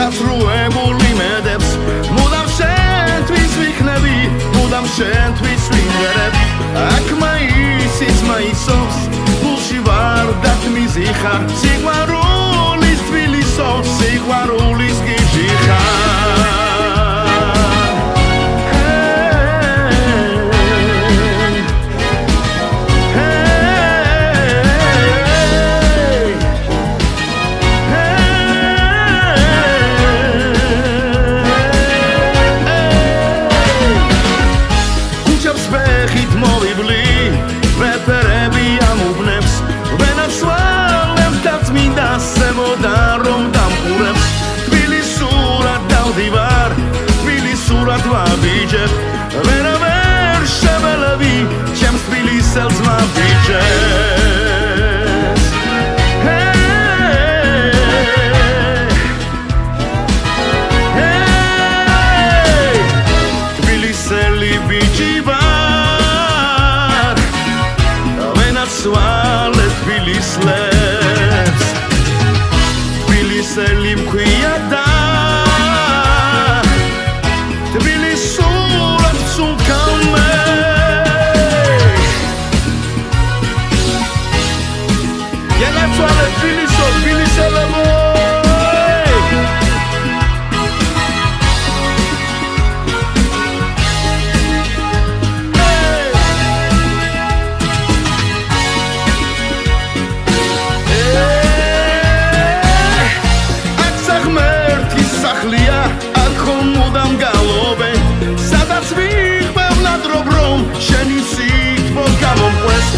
გაწრუებული მედებს მუდამ შენთვის ვიქნები მუდამ შენთვის ვიმღერებ აქ მაისიც მაისობს გულში ვარ დათმიზი ხარ სიყვარულის თბილისო სიყვარულის გიჟი ხარ Vera ver shevelavi chem tbilisels ma bijes hey tbiliseli bijivar vena swale tbilislets tbiliseli mkuyada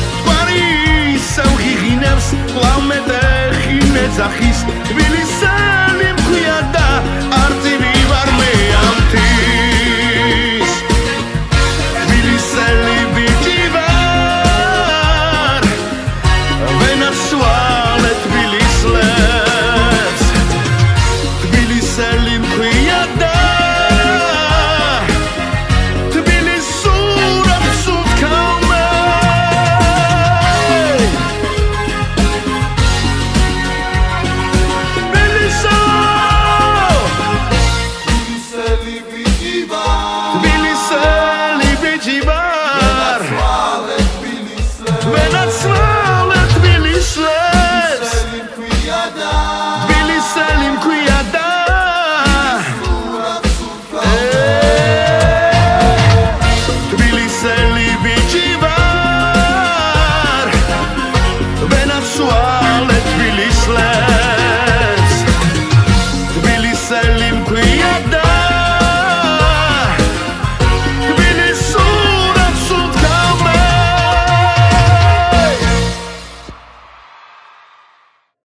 Klaume te chine zachis, Tbilisi